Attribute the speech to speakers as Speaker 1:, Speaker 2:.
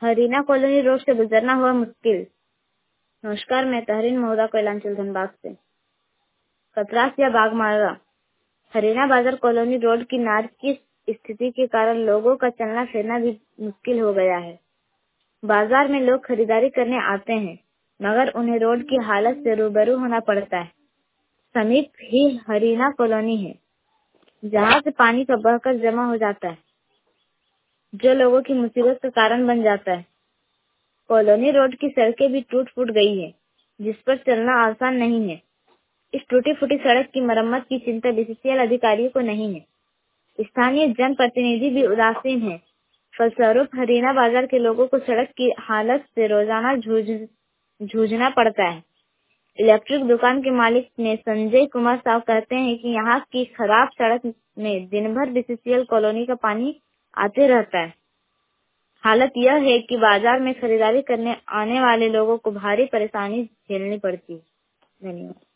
Speaker 1: Harina colony road से गुजरना हुआ मुश्किल। नमस्कार, मैं तहरीन महुदा कोयलांचल धनबाद से। कतरास या बाघमारा हरीना बाजार कॉलोनी रोड की नार की स्थिति के कारण लोगों का चलना फिरना भी मुश्किल हो गया है। बाजार में लोग खरीदारी करने आते हैं, मगर उन्हें रोड की हालत से रूबरू होना पड़ता है। समीप ही हरीना कॉलोनी है, जहां से पानी का बहकर जमा हो जाता है, जो लोगों की मुसीबत का कारण बन जाता है। कॉलोनी रोड की सड़कें भी टूट फूट गई है, जिस पर चलना आसान नहीं है। इस टूटी फूटी सड़क की मरम्मत की चिंता बीसीसीएल अधिकारियों को नहीं है। स्थानीय जनप्रतिनिधि भी उदासीन है। फलस्वरूप हरीना बाजार के लोगों को सड़क की हालत से रोजाना जूझना पड़ता है। इलेक्ट्रिक दुकान के मालिक ने संजय कुमार साहब कहते हैं कि यहाँ की खराब सड़क में दिन भर बीसीसीएल कॉलोनी का पानी आते रहता है। हालत यह है कि बाजार में खरीदारी करने आने वाले लोगों को भारी परेशानी झेलनी पड़ती है। धन्यवाद।